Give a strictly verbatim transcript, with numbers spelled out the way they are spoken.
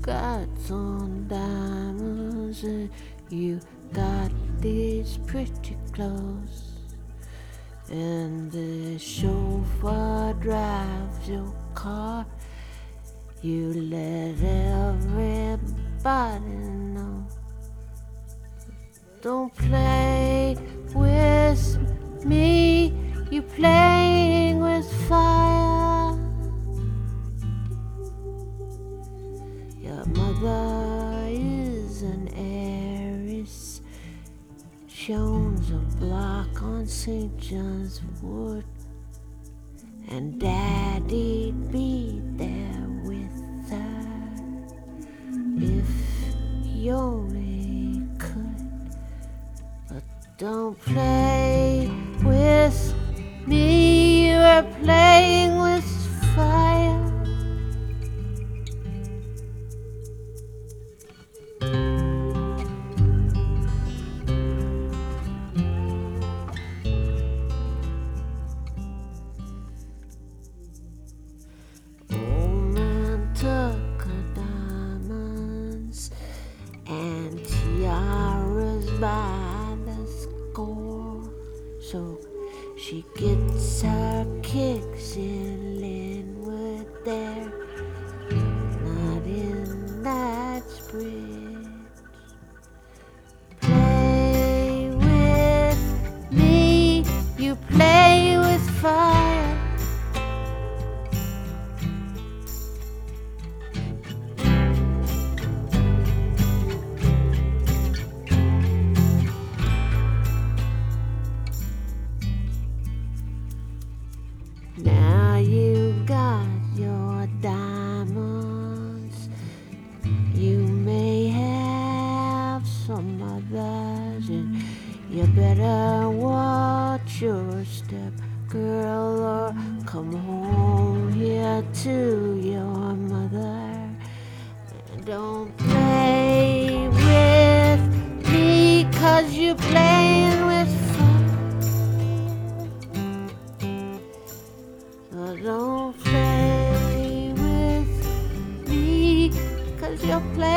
got some diamonds and you got these pretty clothes, and the chauffeur drives your car. You let everybody know. Don't play with me, you playing with fire. Your mother is an heiress, she owns a block on Saint John's Wood, and Daddy'd be there with her if he only could. But don't play with me, you're playing with fire. Old man took her diamonds and tiaras by the score, so she gets her kicks in Linwood there, not in Knightsbridge. Play with me, you play with fire. Now you got your diamonds, you may have some others, and you better watch your step, girl, or come home here to your mother. Don't play with me, 'cause you're playing with fire. Don't play with me, 'cause you're playing